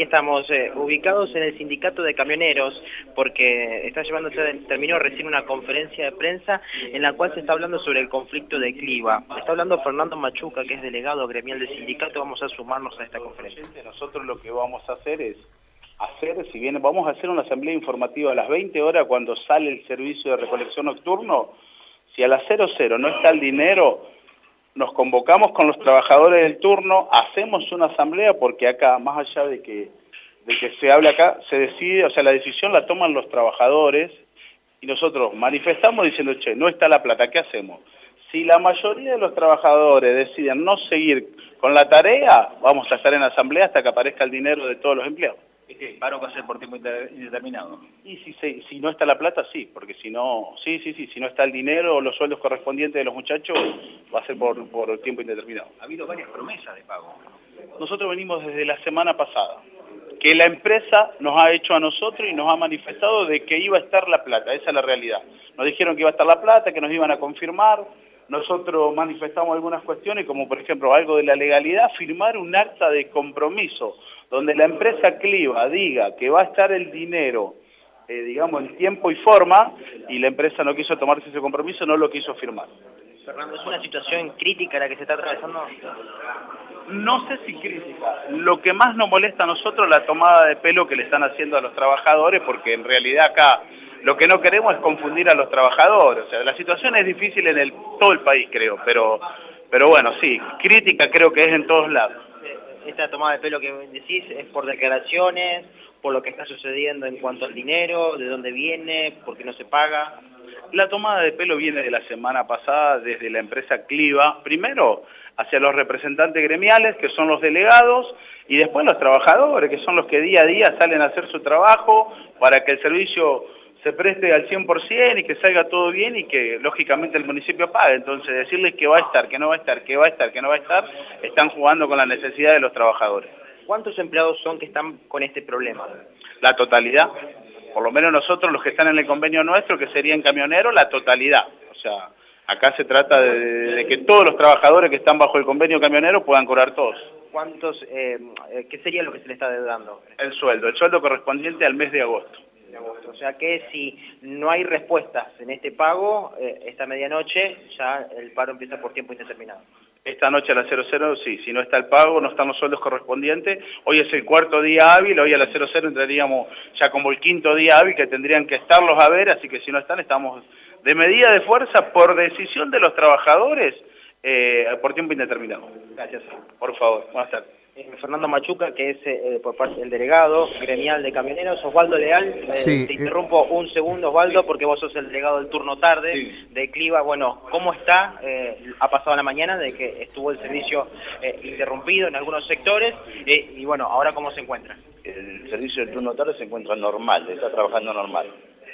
aquí estamos ubicados en el sindicato de camioneros, porque terminó recién una conferencia de prensa en la cual se está hablando sobre el conflicto de Cliva. Está hablando Fernando Machuca, que es delegado gremial del sindicato. Vamos a sumarnos a esta conferencia. Nosotros lo que vamos a hacer es si bien vamos a hacer una asamblea informativa a las 20 horas cuando sale el servicio de recolección nocturno, si a las 00 no está el dinero, nos convocamos con los trabajadores del turno, hacemos una asamblea, porque acá, más allá de que se hable acá, se decide, o sea, la decisión la toman los trabajadores, y nosotros manifestamos diciendo, che, no está la plata, ¿qué hacemos? Si la mayoría de los trabajadores deciden no seguir con la tarea, vamos a estar en asamblea hasta que aparezca el dinero de todos los empleados. ¿Qué paro va a ser por tiempo indeterminado? Y si no está la plata, sí, porque si no, si no está el dinero o los sueldos correspondientes de los muchachos, va a ser por tiempo indeterminado. Ha habido varias promesas de pago. Nosotros venimos desde la semana pasada, que la empresa nos ha hecho a nosotros y nos ha manifestado de que iba a estar la plata, esa es la realidad. Nos dijeron que iba a estar la plata, que nos iban a confirmar. Nosotros manifestamos algunas cuestiones, como por ejemplo algo de la legalidad, firmar un acta de compromiso, donde la empresa Cliva diga que va a estar el dinero, digamos, en tiempo y forma, y la empresa no quiso tomarse ese compromiso, no lo quiso firmar. Fernando, ¿es una situación crítica la que se está atravesando? No sé si crítica. Lo que más nos molesta a nosotros es la tomada de pelo que le están haciendo a los trabajadores, porque en realidad acá lo que no queremos es confundir a los trabajadores. O sea, la situación es difícil en todo el país, creo, pero bueno, sí, crítica creo que es en todos lados. Esta tomada de pelo que decís es por declaraciones, por lo que está sucediendo en cuanto al dinero, de dónde viene, por qué no se paga. La tomada de pelo viene de la semana pasada desde la empresa Cliva, primero hacia los representantes gremiales, que son los delegados, y después los trabajadores, que son los que día a día salen a hacer su trabajo para que el servicio se preste al 100% y que salga todo bien y que lógicamente el municipio pague. Entonces decirles que va a estar, que no va a estar, que va a estar, que no va a estar, están jugando con la necesidad de los trabajadores. ¿Cuántos empleados son que están con este problema? La totalidad, por lo menos nosotros los que están en el convenio nuestro, que serían camioneros, la totalidad. O sea, acá se trata de que todos los trabajadores que están bajo el convenio camionero puedan cobrar todos. ¿Cuántos, qué sería lo que se le está dando? El sueldo correspondiente al mes de agosto. O sea que si no hay respuestas en este pago, esta medianoche ya el paro empieza por tiempo indeterminado. Esta noche a las 00, sí, si no está el pago, no están los sueldos correspondientes. Hoy es el cuarto día hábil, hoy a las 00 entraríamos ya como el quinto día hábil que tendrían que estarlos a ver, así que si no están, estamos de medida de fuerza por decisión de los trabajadores por tiempo indeterminado. Gracias. Por favor, buenas tardes. Fernando Machuca, que es por parte del delegado gremial de camioneros. Osvaldo Leal, sí, te interrumpo un segundo, Osvaldo, porque vos sos el delegado del turno tarde, sí, de Cliva. Bueno, ¿cómo está? Ha pasado la mañana de que estuvo el servicio interrumpido en algunos sectores, y bueno, ¿ahora cómo se encuentra? El servicio del turno tarde se encuentra normal, está trabajando normal.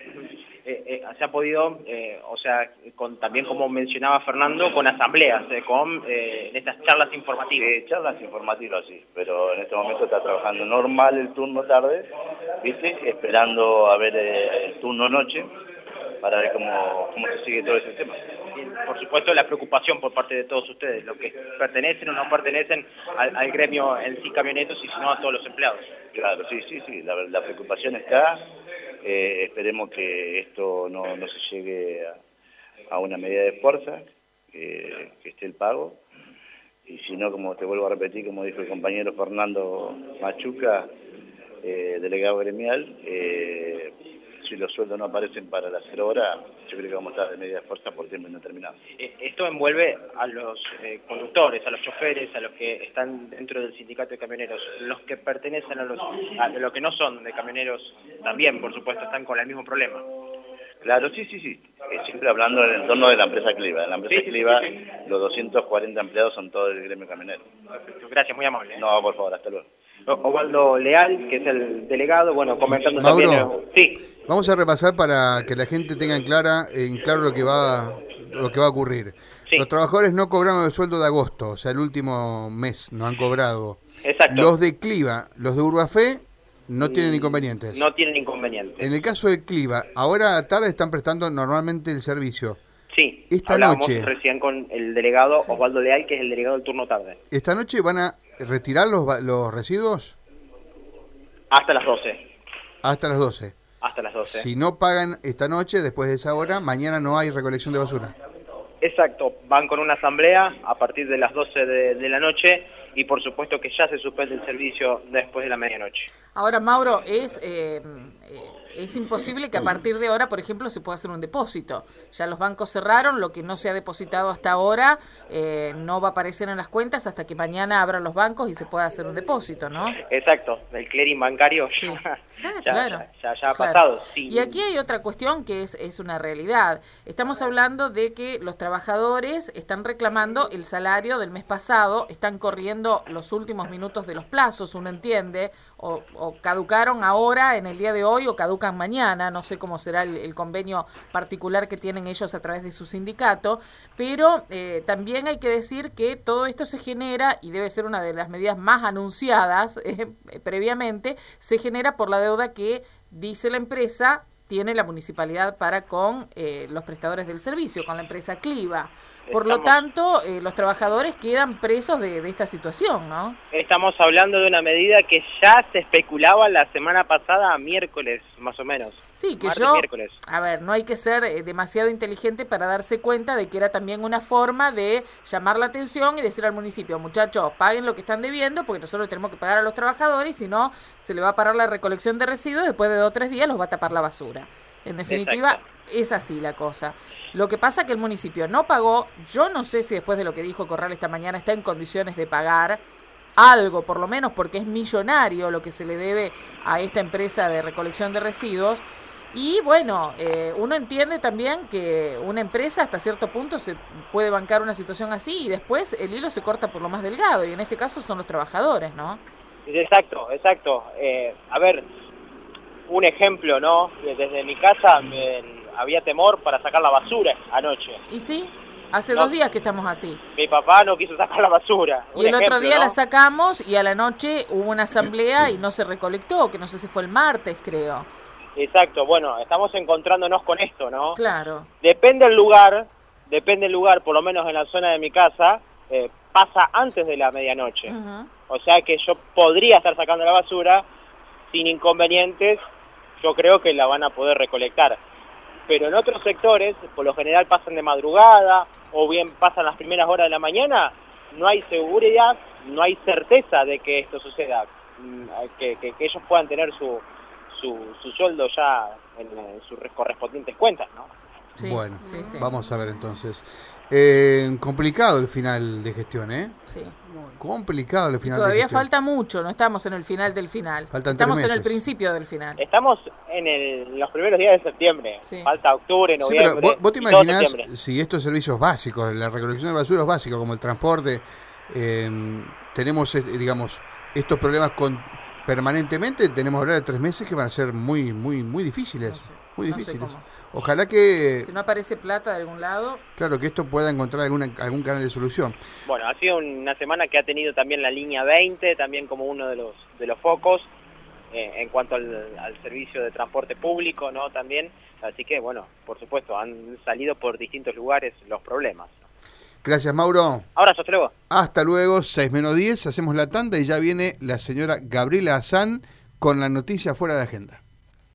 Se ha podido, también como mencionaba Fernando, con asambleas, con estas charlas informativas. Charlas informativas, sí, pero en este momento está trabajando normal el turno tarde, ¿viste? Esperando a ver el turno noche para ver cómo se sigue todo ese tema. Bien, por supuesto, la preocupación por parte de todos ustedes, los que pertenecen o no pertenecen al gremio en sí camioneros y si no a todos los empleados. Claro, sí, la preocupación está. Esperemos que esto no se llegue a una medida de fuerza, que esté el pago, y si no, como te vuelvo a repetir, como dijo el compañero Fernando Machuca, delegado gremial, si los sueldos no aparecen para las 0 horas, yo creo que vamos a estar de medida de fuerza por tiempo indeterminado. Esto envuelve a los conductores, a los choferes, a los que están dentro del sindicato de camioneros. Los que pertenecen a los que no son de camioneros también, por supuesto, están con el mismo problema. Claro, sí. Siempre hablando en el entorno de la empresa Cliva. En la empresa Cliva, los 240 empleados son todos del gremio camionero. Perfecto, gracias, muy amable. No, por favor, hasta luego. Osvaldo Leal, que es el delegado, bueno, comentando Mauro, también... Sí. Vamos a repasar para que la gente tenga en claro lo que va a ocurrir. Sí. Los trabajadores no cobraron el sueldo de agosto, o sea, el último mes no han cobrado. Exacto. Los de Cliva, los de Urbafé no tienen inconvenientes. No tienen inconvenientes. En el caso de Cliva, ahora tarde están prestando normalmente el servicio. Sí, esta noche recién con el delegado Osvaldo Leal, que es el delegado del turno tarde. ¿Esta noche van a retirar los residuos? Hasta las 12. Hasta las 12. Hasta las 12. Si no pagan esta noche, después de esa hora, mañana no hay recolección de basura. Exacto, van con una asamblea a partir de las 12 de la noche y por supuesto que ya se suspende el servicio después de la medianoche. Ahora, Mauro, es imposible que a partir de ahora, por ejemplo, se pueda hacer un depósito. Ya los bancos cerraron, lo que no se ha depositado hasta ahora no va a aparecer en las cuentas hasta que mañana abran los bancos y se pueda hacer un depósito, ¿no? Exacto, el clearing bancario sí. ya ha pasado. Sí. Y aquí hay otra cuestión que es una realidad. Estamos hablando de que los trabajadores están reclamando el salario del mes pasado, están corriendo los últimos minutos de los plazos, uno entiende, o caducaron ahora en el día de hoy o caducan mañana, no sé cómo será el convenio particular que tienen ellos a través de su sindicato, pero también hay que decir que todo esto se genera, y debe ser una de las medidas más anunciadas previamente, se genera por la deuda que dice la empresa tiene la municipalidad para con los prestadores del servicio, con la empresa Cliva. Por lo tanto, los trabajadores quedan presos de esta situación, ¿no? Estamos hablando de una medida que ya se especulaba la semana pasada, miércoles, más o menos. Sí, que martes, miércoles. A ver, no hay que ser demasiado inteligente para darse cuenta de que era también una forma de llamar la atención y decir al municipio, muchachos, paguen lo que están debiendo, porque nosotros tenemos que pagar a los trabajadores, y si no, se le va a parar la recolección de residuos, después de 2 o 3 días los va a tapar la basura. En definitiva, exacto, es así la cosa. Lo que pasa es que el municipio no pagó. Yo no sé si después de lo que dijo Corral esta mañana está en condiciones de pagar algo, por lo menos, porque es millonario lo que se le debe a esta empresa de recolección de residuos. Y bueno, uno entiende también que una empresa hasta cierto punto se puede bancar una situación así y después el hilo se corta por lo más delgado, y en este caso son los trabajadores, ¿no? Exacto. A ver, un ejemplo, ¿no? Desde mi casa había temor para sacar la basura anoche. ¿Y sí? Hace 2 días que estamos así. Mi papá no quiso sacar la basura. Y el otro día, ¿no?, la sacamos y a la noche hubo una asamblea y no se recolectó, que no sé si fue el martes, creo. Exacto, bueno, estamos encontrándonos con esto, ¿no? Claro. Depende el lugar, por lo menos en la zona de mi casa, pasa antes de la medianoche. Uh-huh. O sea que yo podría estar sacando la basura sin inconvenientes, yo creo que la van a poder recolectar. Pero en otros sectores, por lo general pasan de madrugada o bien pasan las primeras horas de la mañana, no hay seguridad, no hay certeza de que esto suceda, que ellos puedan tener su sueldo ya en sus correspondientes cuentas, ¿no? Sí, bueno, sí. Vamos a ver entonces. Complicado el final de gestión, ¿eh? Sí. Complicado el final de gestión. Todavía falta mucho, no estamos en el final del final. Estamos en el principio del final. Estamos en los primeros días de septiembre. Sí. Falta octubre, noviembre. Sí, pero ¿vos te imaginás si estos servicios básicos, la recolección de basura es básica, como el transporte, tenemos, digamos, estos problemas permanentemente? Tenemos que hablar de 3 meses que van a ser muy difíciles. No sé. Muy difíciles. Ojalá que... Si no aparece plata de algún lado... Claro, que esto pueda encontrar algún canal de solución. Bueno, ha sido una semana que ha tenido también la línea 20, también como uno de los focos, en cuanto al servicio de transporte público, ¿no? También, así que, bueno, por supuesto, han salido por distintos lugares los problemas. Gracias, Mauro. Abrazo, hasta luego. Hasta luego, 6:10, hacemos la tanda y ya viene la señora Gabriela Azán con la noticia fuera de agenda.